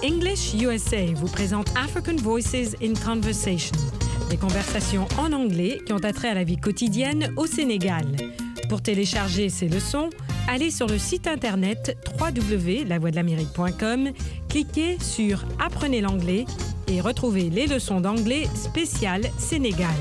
English USA vous présente African Voices in Conversation, des conversations en anglais qui ont attrait à la vie quotidienne au Sénégal. Pour télécharger ces leçons, allez sur le site internet www.lavoixdelamérique.com, cliquez sur « Apprenez l'anglais » et retrouvez les leçons d'anglais spéciales Sénégal.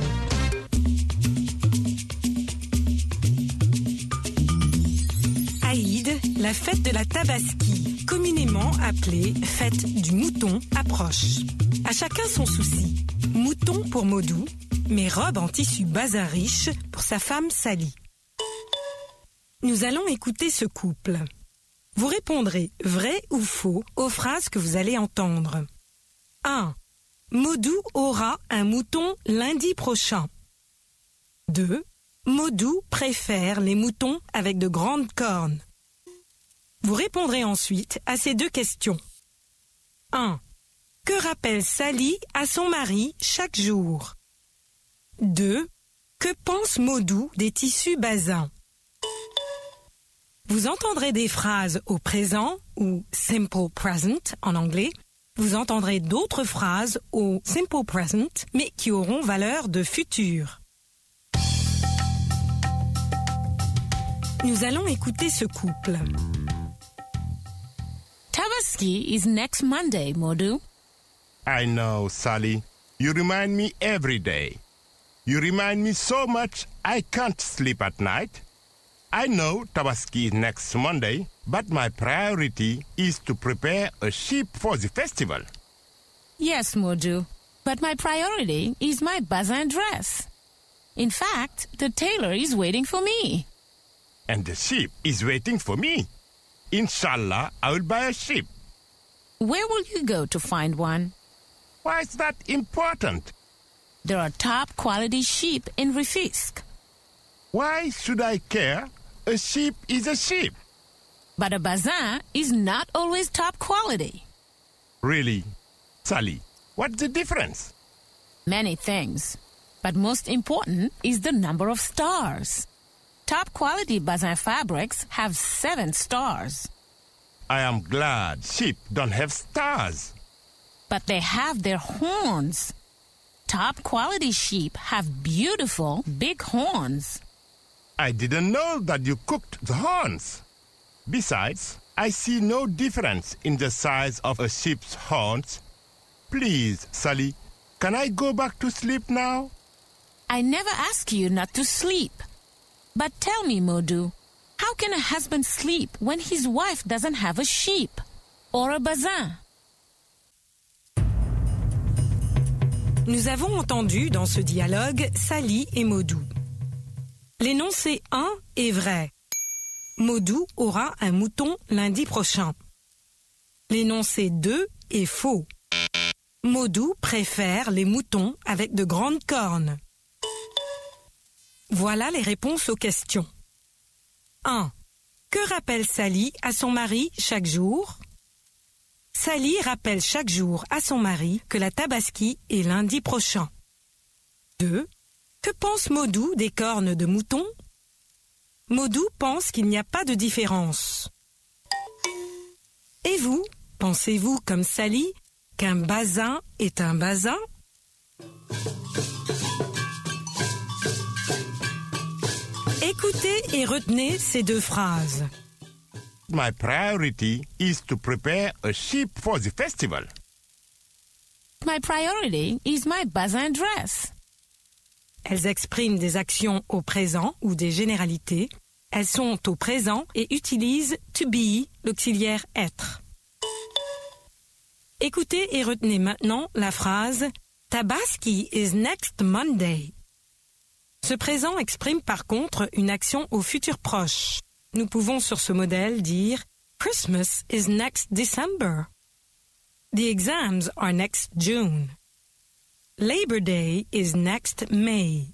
Aïd, la fête de la Tabaski, communément appelée fête du mouton, approche. À chacun son souci. Mouton pour Modou, mais robe en tissu bazin riche pour sa femme Sally. Nous allons écouter ce couple. Vous répondrez vrai ou faux aux phrases que vous allez entendre. 1. Modou aura un mouton lundi prochain. 2. Modou préfère les moutons avec de grandes cornes. Vous répondrez ensuite à ces deux questions. 1. Que rappelle Sally à son mari chaque jour? 2. Que pense Modou des tissus bazins? Vous entendrez des phrases au présent ou simple present en anglais. Vous entendrez d'autres phrases au simple present mais qui auront valeur de futur. Nous allons écouter ce couple. Tabaski is next Monday, Modou. I know, Sally. You remind me every day. You remind me so much I can't sleep at night. I know Tabaski is next Monday, but my priority is to prepare a sheep for the festival. Yes, Modou, but my priority is my bazin dress. In fact, the tailor is waiting for me. And the sheep is waiting for me. Inshallah, I will buy a sheep. Where will you go to find one? Why is that important? There are top quality sheep in Rufisque. Why should I care? A sheep is a sheep. But a bazin is not always top quality. Really? Sally, what's the difference? Many things. But most important is the number of stars. Top quality bazin fabrics have 7 stars. I am glad sheep don't have stars. But they have their horns. Top quality sheep have beautiful big horns. I didn't know that you cooked the horns. Besides, I see no difference in the size of a sheep's horns. Please, Sally, can I go back to sleep now? I never ask you not to sleep. But tell me, Modou, how can a husband sleep when his wife doesn't have a sheep or a bazin? Nous avons entendu dans ce dialogue Sally et Modou. L'énoncé 1 est vrai. Modou aura un mouton lundi prochain. L'énoncé 2 est faux. Modou préfère les moutons avec de grandes cornes. Voilà les réponses aux questions. 1. Que rappelle Sally à son mari chaque jour? Sally rappelle chaque jour à son mari que la Tabaski est lundi prochain. 2. Que pense Modou des cornes de mouton? Modou pense qu'il n'y a pas de différence. Et vous, pensez-vous comme Sally qu'un bazin est un bazin? Écoutez et retenez ces deux phrases. My priority is to prepare a sheep for the festival. My priority is my bazin dress. Elles expriment des actions au présent ou des généralités. Elles sont au présent et utilisent to be, l'auxiliaire être. Écoutez et retenez maintenant la phrase Tabaski is next Monday. Ce présent exprime par contre une action au futur proche. Nous pouvons sur ce modèle dire Christmas is next December. The exams are next June. Labor Day is next May.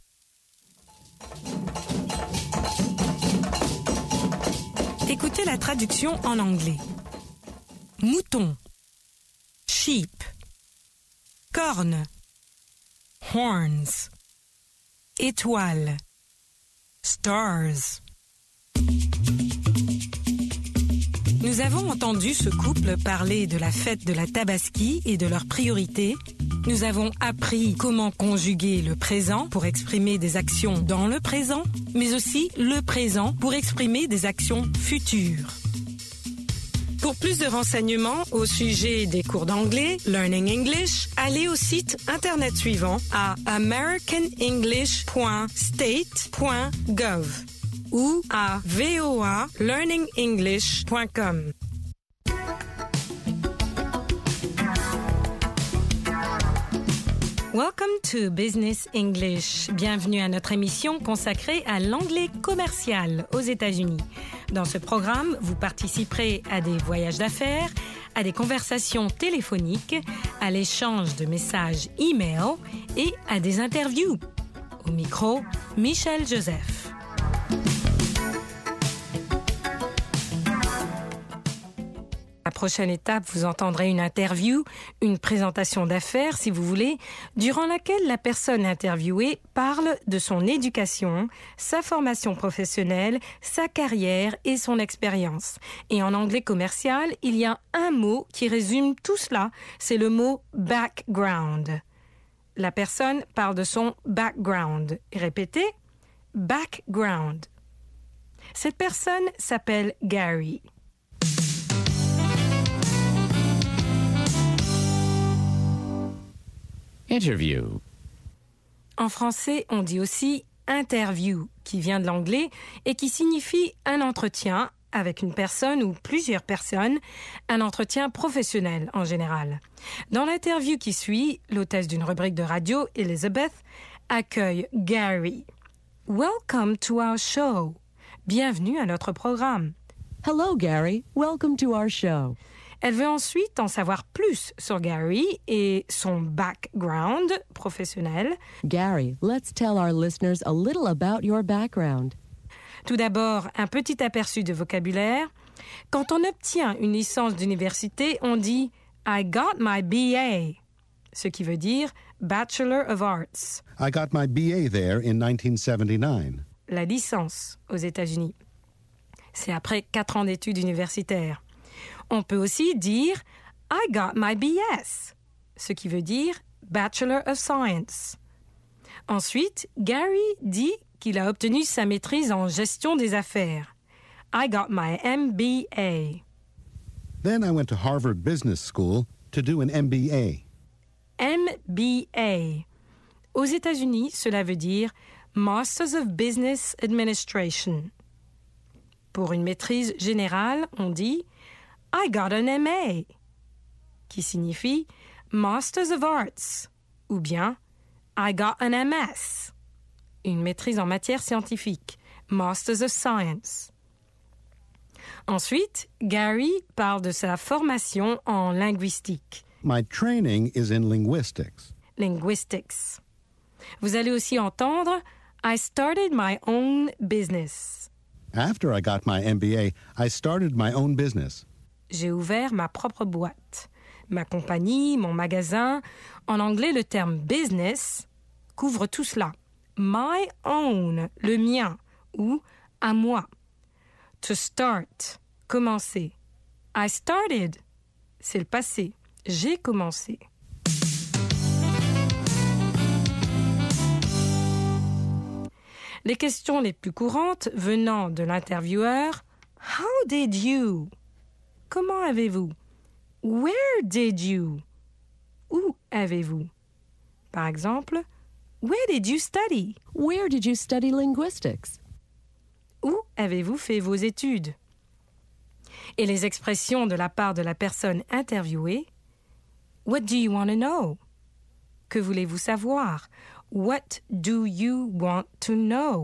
Écoutez la traduction en anglais. Mouton, sheep, corne, horns, étoile, stars. Nous avons entendu ce couple parler de la fête de la Tabaski et de leurs priorités. Nous avons appris comment conjuguer le présent pour exprimer des actions dans le présent, mais aussi le présent pour exprimer des actions futures. Pour plus de renseignements au sujet des cours d'anglais, Learning English, allez au site internet suivant à americanenglish.state.gov ou à voalearningenglish.com. Welcome to Business English. Bienvenue à notre émission consacrée à l'anglais commercial aux États-Unis. Dans ce programme, vous participerez à des voyages d'affaires, à des conversations téléphoniques, à l'échange de messages e-mail et à des interviews. Au micro, Michel Joseph. La prochaine étape, vous entendrez une interview, une présentation d'affaires, si vous voulez, durant laquelle la personne interviewée parle de son éducation, sa formation professionnelle, sa carrière et son expérience. Et en anglais commercial, il y a un mot qui résume tout cela, c'est le mot background. La personne parle de son background. Répétez, background. Cette personne s'appelle Gary. Interview. En français, on dit aussi interview, qui vient de l'anglais et qui signifie un entretien avec une personne ou plusieurs personnes, un entretien professionnel en général. Dans l'interview qui suit, l'hôtesse d'une rubrique de radio, Elizabeth, accueille Gary. Welcome to our show. Bienvenue à notre programme. Hello, Gary. Welcome to our show. Elle veut ensuite en savoir plus sur Gary et son background professionnel. Gary, let's tell our listeners a little about your background. Tout d'abord, un petit aperçu de vocabulaire. Quand on obtient une licence d'université, on dit « I got my BA », ce qui veut dire « Bachelor of Arts ». I got my BA there in 1979. La licence aux États-Unis. C'est après 4 ans d'études universitaires. On peut aussi dire « I got my BS », ce qui veut dire « Bachelor of Science ». Ensuite, Gary dit qu'il a obtenu sa maîtrise en gestion des affaires. « I got my MBA ». Then I went to Harvard Business School to do an MBA. MBA. Aux États-Unis, cela veut dire « Masters of Business Administration ». Pour une maîtrise générale, on dit « I got an MA », qui signifie Masters of Arts, ou bien I got an MS, une maîtrise en matière scientifique, Masters of Science. Ensuite, Gary parle de sa formation en linguistique. My training is in linguistics. Linguistics. Vous allez aussi entendre I started my own business. After I got my MBA, I started my own business. J'ai ouvert ma propre boîte, ma compagnie, mon magasin. En anglais, le terme business couvre tout cela. My own, le mien, ou à moi. To start, commencer. I started, c'est le passé. J'ai commencé. Les questions les plus courantes venant de l'intervieweur, How did you? Comment avez-vous? Where did you? Où avez-vous? Par exemple, Where did you study? Where did you study linguistics? Où avez-vous fait vos études? Et les expressions de la part de la personne interviewée. What do you want to know? Que voulez-vous savoir? What do you want to know?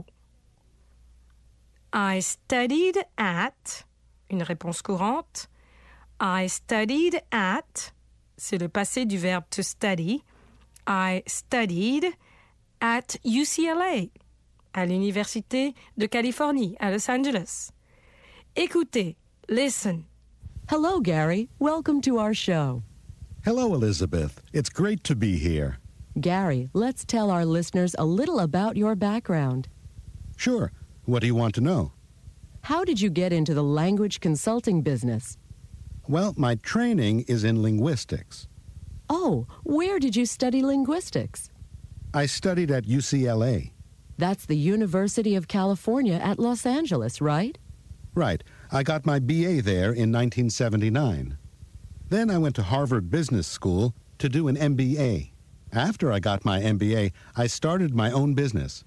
I studied at, une réponse courante. I studied at, c'est le passé du verbe to study. I studied at UCLA, à l'Université de Californie, à Los Angeles. Écoutez, listen. Hello, Gary. Welcome to our show. Hello, Elizabeth. It's great to be here. Gary, let's tell our listeners a little about your background. Sure. What do you want to know? How did you get into the language consulting business? Well, my training is in linguistics. Oh, where did you study linguistics? I studied at UCLA. That's the University of California at Los Angeles, right? Right. I got my BA there in 1979. Then I went to Harvard Business School to do an MBA. After I got my MBA, I started my own business.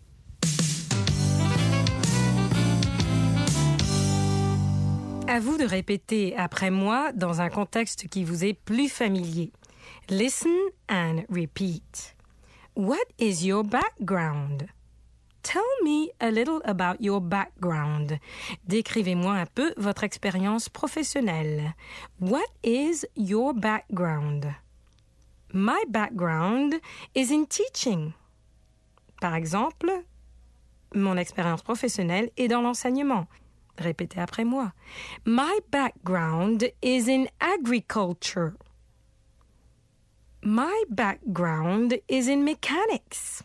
À vous de répéter après moi dans un contexte qui vous est plus familier. Listen and repeat. What is your background? Tell me a little about your background. Décrivez-moi un peu votre expérience professionnelle. What is your background? My background is in teaching. Par exemple, mon expérience professionnelle est dans l'enseignement. Répétez après moi. My background is in agriculture. My background is in mechanics.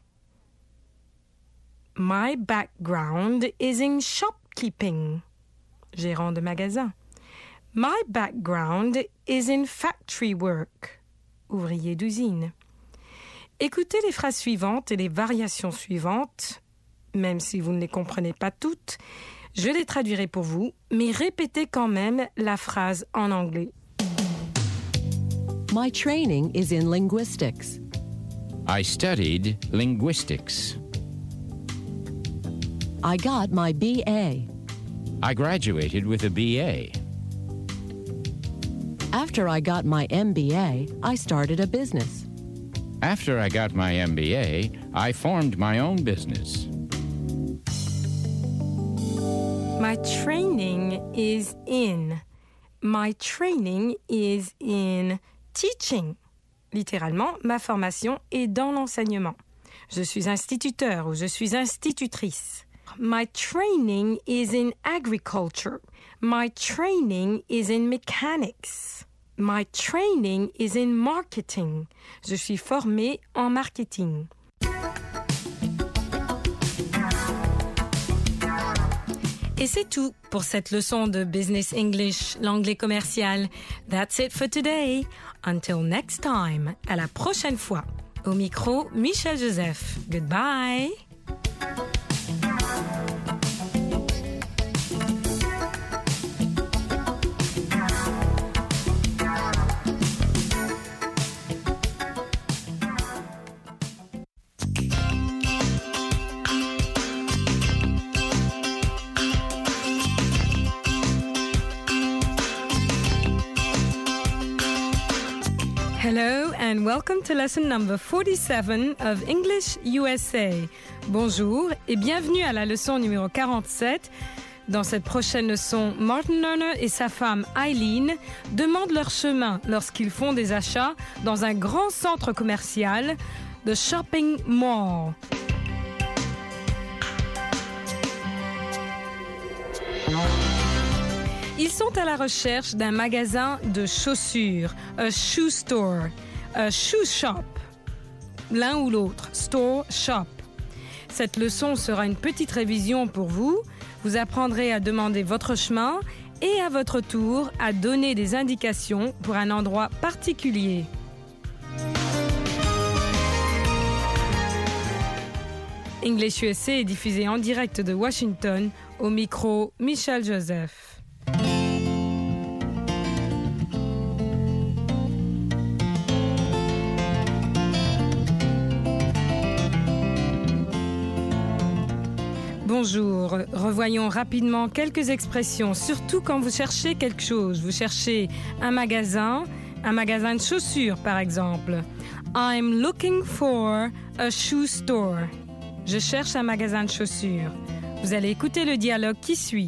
My background is in shopkeeping. Gérant de magasin. My background is in factory work. Ouvrier d'usine. Écoutez les phrases suivantes et les variations suivantes, même si vous ne les comprenez pas toutes. Je les traduirai pour vous, mais répétez quand même la phrase en anglais. My training is in linguistics. I studied linguistics. I got my BA. I graduated with a BA. After I got my MBA, I started a business. After I got my MBA, I formed my own business. My training is in. My training is in teaching. Littéralement, ma formation est dans l'enseignement. Je suis instituteur ou je suis institutrice. My training is in agriculture. My training is in mechanics. My training is in marketing. Je suis formée en marketing. Et c'est tout pour cette leçon de Business English, l'anglais commercial. That's it for today. Until next time. À la prochaine fois. Au micro, Michel Joseph. Goodbye. Hello and welcome to lesson number 47 of English USA. Bonjour et bienvenue à la leçon numéro 47. Dans cette prochaine leçon, Martin Lerner et sa femme Eileen demandent leur chemin lorsqu'ils font des achats dans un grand centre commercial, the shopping mall. Ils sont à la recherche d'un magasin de chaussures, a shoe store, a shoe shop, l'un ou l'autre, store, shop. Cette leçon sera une petite révision pour vous. Vous apprendrez à demander votre chemin et à votre tour à donner des indications pour un endroit particulier. English USA est diffusé en direct de Washington, au micro Michel Joseph. Bonjour, revoyons rapidement quelques expressions, surtout quand vous cherchez quelque chose. Vous cherchez un magasin de chaussures par exemple. I'm looking for a shoe store. Je cherche un magasin de chaussures. Vous allez écouter le dialogue qui suit.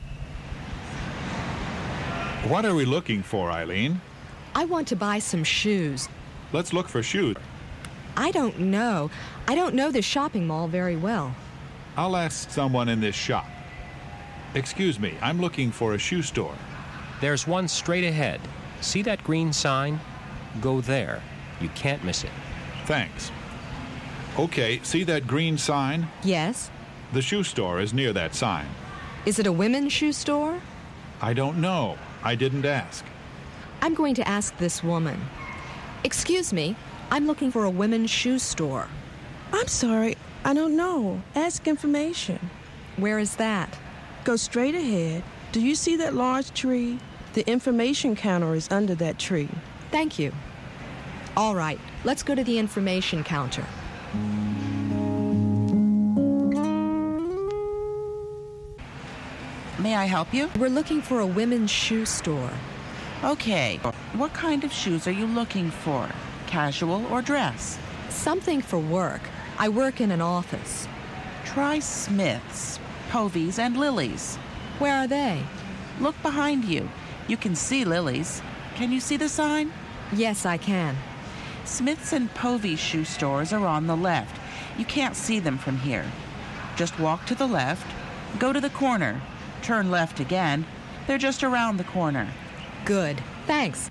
What are we looking for, Eileen? I want to buy some shoes. Let's look for shoes. I don't know. I don't know the shopping mall very well. I'll ask someone in this shop. Excuse me, I'm looking for a shoe store. There's one straight ahead. See that green sign? Go there. You can't miss it. Thanks. Okay, see that green sign? Yes. The shoe store is near that sign. Is it a women's shoe store? I don't know. I didn't ask. I'm going to ask this woman. Excuse me, I'm looking for a women's shoe store. I'm sorry, I don't know. Ask information. Where is that? Go straight ahead. Do you see that large tree? The information counter is under that tree. Thank you. All right, let's go to the information counter. May I help you? We're looking for a women's shoe store. Okay. What kind of shoes are you looking for? Casual or dress? Something for work. I work in an office. Try Smith's, Povey's, and Lily's. Where are they? Look behind you. You can see Lily's. Can you see the sign? Yes, I can. Smith's and Povey's shoe stores are on the left. You can't see them from here. Just walk to the left, go to the corner, turn left again. They're just around the corner. Good. Thanks.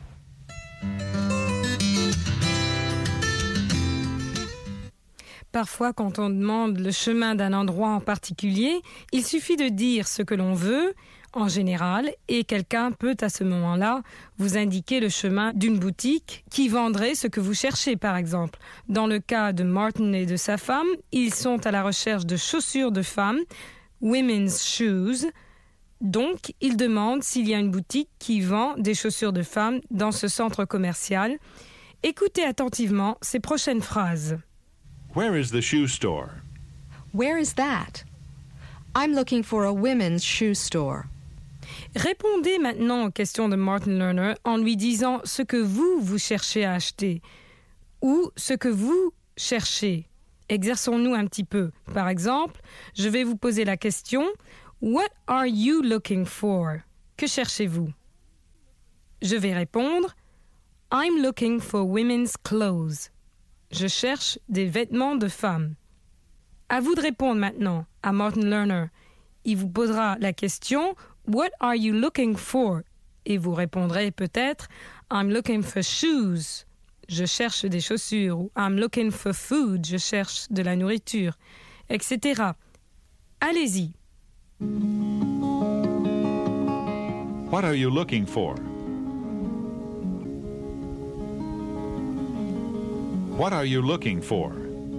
Parfois, quand on demande le chemin d'un endroit en particulier, il suffit de dire ce que l'on veut, en général, et quelqu'un peut à ce moment-là vous indiquer le chemin d'une boutique qui vendrait ce que vous cherchez, par exemple. Dans le cas de Martin et de sa femme, ils sont à la recherche de chaussures de femmes, women's shoes. Donc, ils demandent s'il y a une boutique qui vend des chaussures de femmes dans ce centre commercial. Écoutez attentivement ces prochaines phrases. Where is the shoe store? Where is that? I'm looking for a women's shoe store. Répondez maintenant aux questions de Martin Lerner en lui disant ce que vous cherchez à acheter ou ce que vous cherchez. Exerçons-nous un petit peu. Par exemple, je vais vous poser la question « What are you looking for ?» Que cherchez-vous? Je vais répondre « I'm looking for women's clothes » Je cherche des vêtements de femmes. À vous de répondre maintenant à Martin Lerner. Il vous posera la question « What are you looking for ?» Et vous répondrez peut-être « I'm looking for shoes » Je cherche des chaussures. Ou « I'm looking for food » Je cherche de la nourriture, etc. Allez-y. What are you looking for? What are you looking for?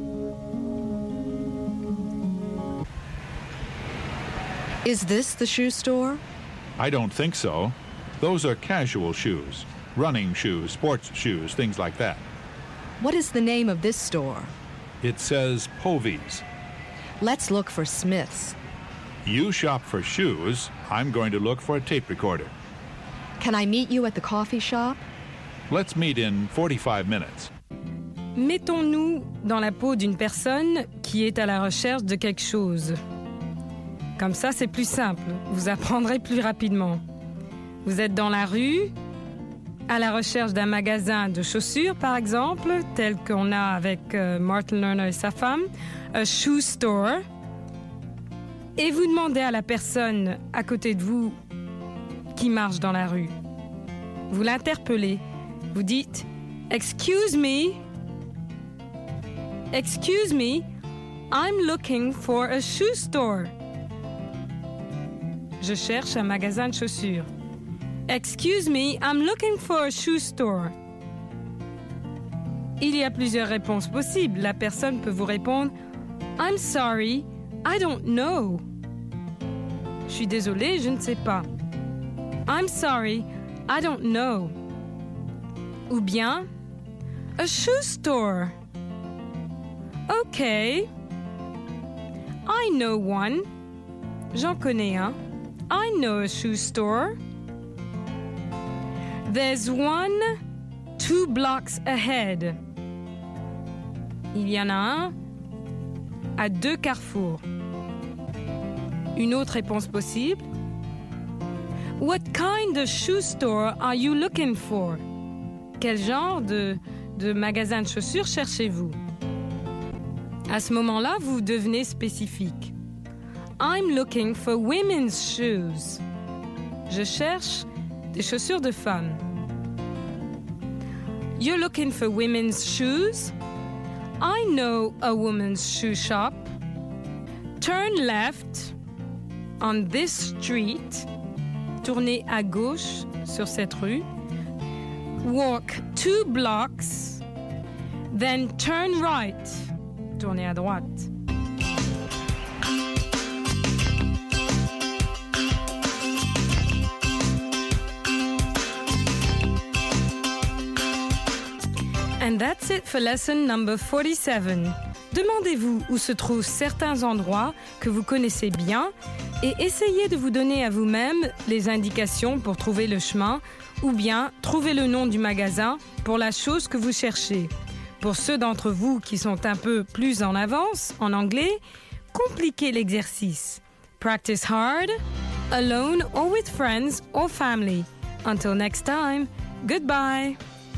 Is this the shoe store? I don't think so. Those are casual shoes. Running shoes, sports shoes, things like that. What is the name of this store? It says Povey's. Let's look for Smith's. You shop for shoes. I'm going to look for a tape recorder. Can I meet you at the coffee shop? Let's meet in 45 minutes. Mettons-nous dans la peau d'une personne qui est à la recherche de quelque chose. Comme ça, c'est plus simple. Vous apprendrez plus rapidement. Vous êtes dans la rue, à la recherche d'un magasin de chaussures, par exemple, tel qu'on a avec Martin Lerner et sa femme, a shoe store, et vous demandez à la personne à côté de vous qui marche dans la rue. Vous l'interpellez. Vous dites « Excuse me, I'm looking for a shoe store. » Je cherche un magasin de chaussures. Excuse me, I'm looking for a shoe store. Il y a plusieurs réponses possibles. La personne peut vous répondre I'm sorry, I don't know. Je suis désolée, je ne sais pas. I'm sorry, I don't know. Ou bien a shoe store. Okay. I know one. J'en connais un. I know a shoe store. There's one 2 blocks ahead. Il y en a un à 2 carrefours. Une autre réponse possible. What kind of shoe store are you looking for? Quel genre de magasin de chaussures cherchez-vous? À ce moment-là, vous devenez spécifique. I'm looking for women's shoes. Je cherche des chaussures de femmes. You're looking for women's shoes? I know a woman's shoe shop. Turn left. on this street. Tournez à gauche sur cette rue. Walk 2 blocks. Then turn right. Tournez à droite. And that's it for lesson number 47. Demandez-vous où se trouvent certains endroits que vous connaissez bien et essayez de vous donner à vous-même les indications pour trouver le chemin ou bien trouver le nom du magasin pour la chose que vous cherchez. Pour ceux d'entre vous qui sont un peu plus en avance en anglais, compliquez l'exercice. Practice hard, alone or with friends or family. Until next time, goodbye.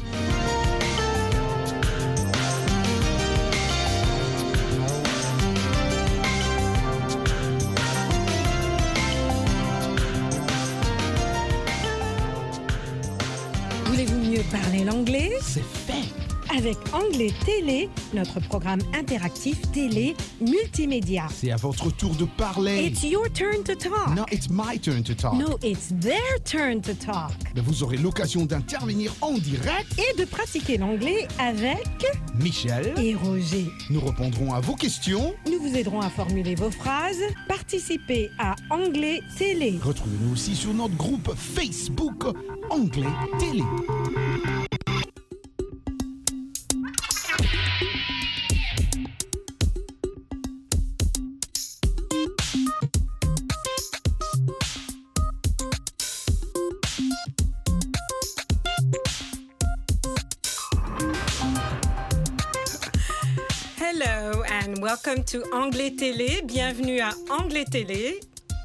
Voulez-vous mieux parler l'anglais? C'est fait! Avec Anglais Télé, notre programme interactif télé multimédia. C'est à votre tour de parler. It's your turn to talk. No, it's my turn to talk. No, it's their turn to talk. Mais vous aurez l'occasion d'intervenir en direct et de pratiquer l'anglais avec Michel et Roger. Nous répondrons à vos questions. Nous vous aiderons à formuler vos phrases. Participez à Anglais Télé. Retrouvez-nous aussi sur notre groupe Facebook Anglais Télé. Hello and welcome to Anglais Télé. Bienvenue à Anglais Télé.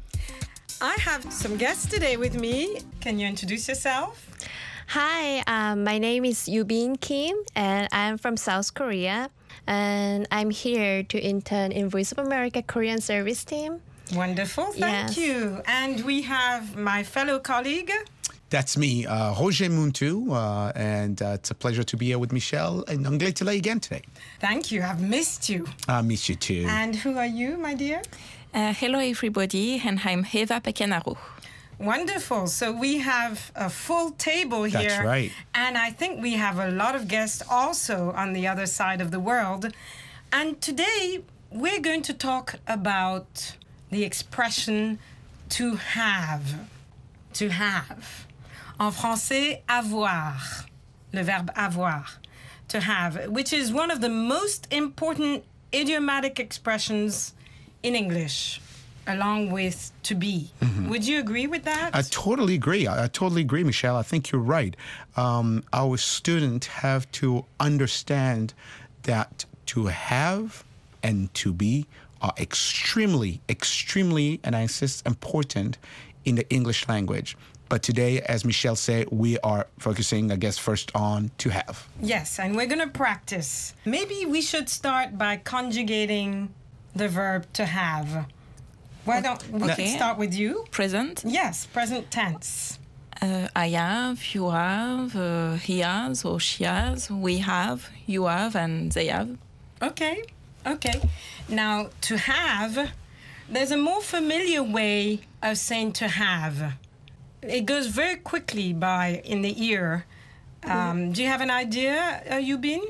I have some guests today with me. Can you introduce yourself? Hi, my name is Yubin Kim, and I'm from South Korea. And I'm here to intern in Voice of America Korean service team. Wonderful, thank you. And we have my fellow colleague. That's me, Roger Muntu, and it's a pleasure to be here with Michelle and Anglais Télé again today. Thank you, I've missed you. I miss you too. And who are you, my dear? Hello everybody, and I'm Eva Pekenaro. Wonderful. So we have a full table here. That's right. And I think we have a lot of guests also on the other side of the world. And today we're going to talk about the expression to have. To have. En français, avoir. Le verbe avoir. To have, which is one of the most important idiomatic expressions in English, along with to be. Mm-hmm. Would you agree with that? I totally agree. I totally agree, Michelle. I think you're right. Our students have to understand that to have and to be are extremely, and I insist, important in the English language. But today, as Michelle said, we are focusing, I guess, first on to have. Yes, and we're going to practice. Maybe we should start by conjugating the verb to have. Why don't we start with you? Present? Yes, present tense. I have, you have, he has or she has, we have, you have, and they have. Okay. Now, to have, there's a more familiar way of saying to have. It goes very quickly by in the ear. Do you have an idea, Yubin?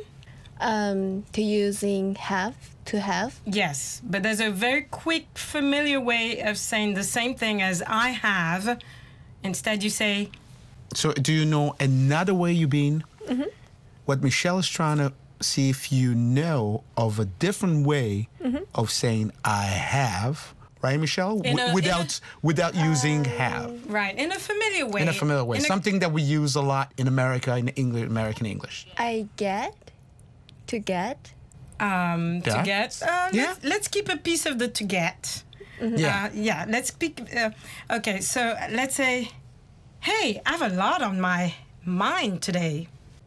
To using have, to have? Yes, but there's a very quick, familiar way of saying the same thing as I have. Instead, you say... So do you know another way, Yubin? Mm-hmm. What Michelle is trying to see if you know of a different way of saying I have... Right, Michelle? Without using have. Right, in a familiar way. In a familiar way. Something that we use a lot in America, in English, American English. I get. To get. To get. Let's keep a piece of the to get. Mm-hmm. Let's speak. Okay, so let's say, hey, I have a lot on my mind today.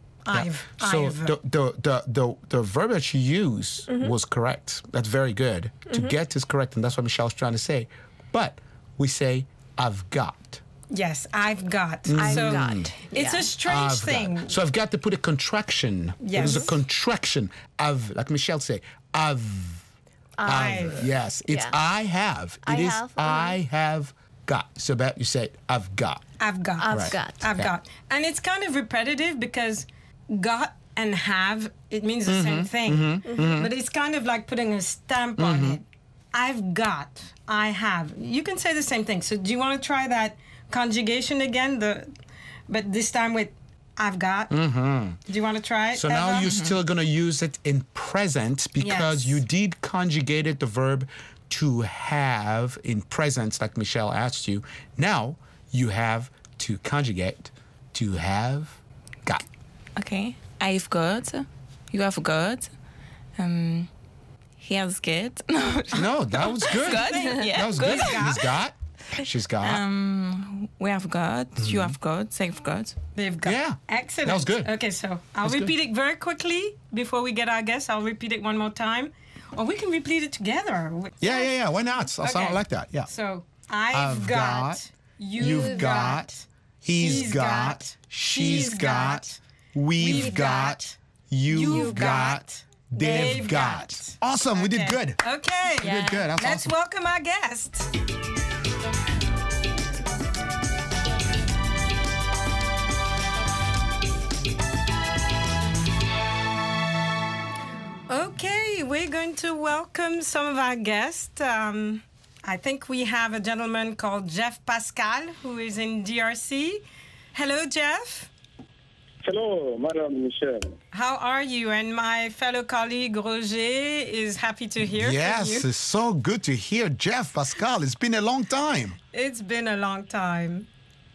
So the verb that you use was correct. That's very good. To get is correct, and that's what Michelle's trying to say. But we say, I've got. Yes, I've got. I've got. It's a strange thing. Got. So I've got to put a contraction. Yes. It was a contraction. Like Michelle say, I've Yes, it's I have. It is I have got. So that you say I've got. I've got. I've Right. got. I've got. And it's kind of repetitive because got and have, it means the same thing. But it's kind of like putting a stamp on it. I've got. I have. You can say the same thing. So do you want to try that conjugation again? But this time with I've got. Do you want to try it? So now Eva? you're still going to use it in present because Yes. you did conjugated the verb to have in present, like Michelle asked you. Now you have to conjugate to have got. Okay. I've got. You have got. He has got. No, that was good. Good? Yeah. That was good. He's got. She's got. We have got. You have got. They've got. They've got. Yeah. Excellent. That was good. Okay, so I'll That's repeat good. it very quickly before we get our guests. I'll repeat it one more time. Or we can repeat it together. Yeah. Why not? I'll sound Okay. like that. Yeah. So I've got. You've got. He's got. She's got. We've got. You've got. They've got. Awesome. We did good. Okay. We did good. That's Let's awesome. welcome our guests. Okay, we're going to welcome some of our guests. I think we have a gentleman called Jeff Pascal who is in DRC. Hello, Jeff. Hello, Madam Michelle. How are you? And my fellow colleague Roger is happy to hear from Yes, you. it's so good to hear Jeff Pascal. It's been a long time. It's been a long time.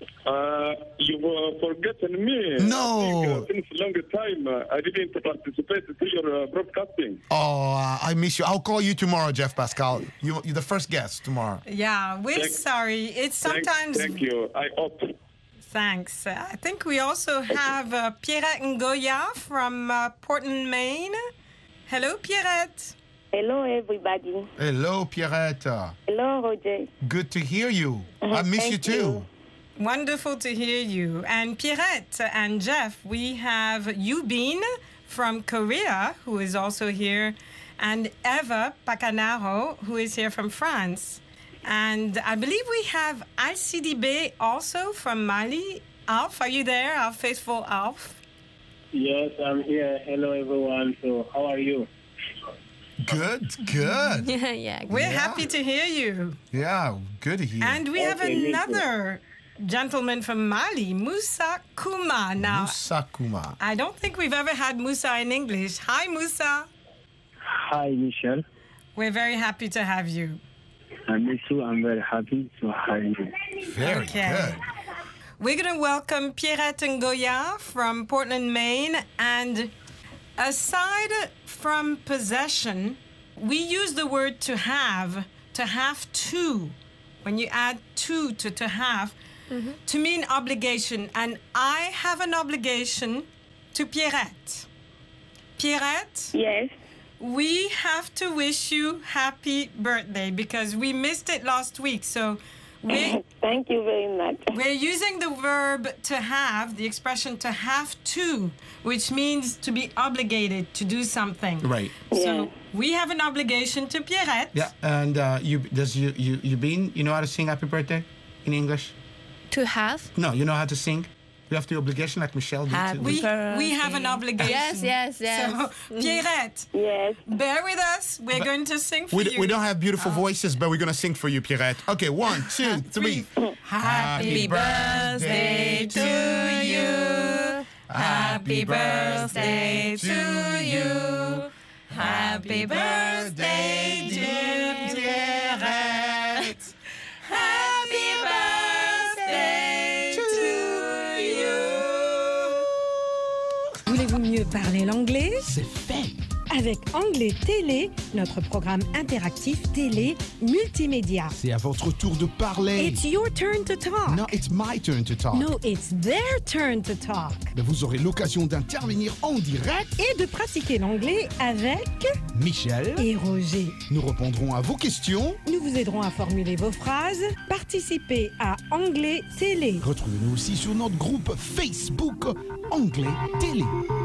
You've forgotten me. No. I think, since a long time, I didn't participate to your broadcasting. Oh, I miss you. I'll call you tomorrow, Jeff Pascal. You're the first guest tomorrow. Yeah, we're sorry. It's sometimes... Thank you. I hope. Thanks. I think we also have Pierrette Ngoya from Portland, Maine. Hello, Pierrette. Hello, everybody. Hello, Pierrette. Hello, Roger. Good to hear you. I miss you too. Wonderful to hear you. And Pierrette and Jeff, we have Yubin from Korea, who is also here, and Eva Pacanaro, who is here from France. And I believe we have Alcidibe also from Mali. Alf, are you there? Our faithful Alf. Yes, I'm here. Hello, everyone. So, how are you? Good. Yeah. We're happy to hear you. Yeah, good to hear. And we have another gentleman from Mali, Moussa Kouma. Now, Moussa Kouma. I don't think we've ever had Moussa in English. Hi, Moussa. Hi, Michelle. We're very happy to have you. I miss you. I'm very happy to have you. Very good. We're going to welcome Pierrette Ngoya from Portland, Maine. And aside from possession, we use the word to have to. When you add to have, to mean obligation. And I have an obligation to Pierrette. Pierrette? Yes. We have to wish you happy birthday because we missed it last week. So thank you very much. We're using the verb to have, the expression to have to, which means to be obligated to do something. Right. So we have an obligation to Pierrette. Yeah, and you know how to sing Happy Birthday in English? To have? No, you know how to sing? You have the obligation like Michelle did. We have an obligation. Yes. So, Pierrette, bear with us. We're going to sing for you. We don't have beautiful voices, but we're going to sing for you, Pierrette. Okay, 1, 2, 3. Happy birthday to you. Happy birthday to you. Happy birthday, dear Pierrette. Happy birthday to you. Voulez-vous mieux parler l'anglais? C'est fait. Avec Anglais Télé, notre programme interactif télé multimédia. C'est à votre tour de parler. It's your turn to talk. No, it's my turn to talk. No, it's their turn to talk. Mais vous aurez l'occasion d'intervenir en direct Et de pratiquer l'anglais avec Michel et Roger. Nous répondrons à vos questions. Nous vous aiderons à formuler vos phrases. Participez à Anglais Télé. Retrouvez-nous aussi sur notre groupe Facebook Anglais Télé.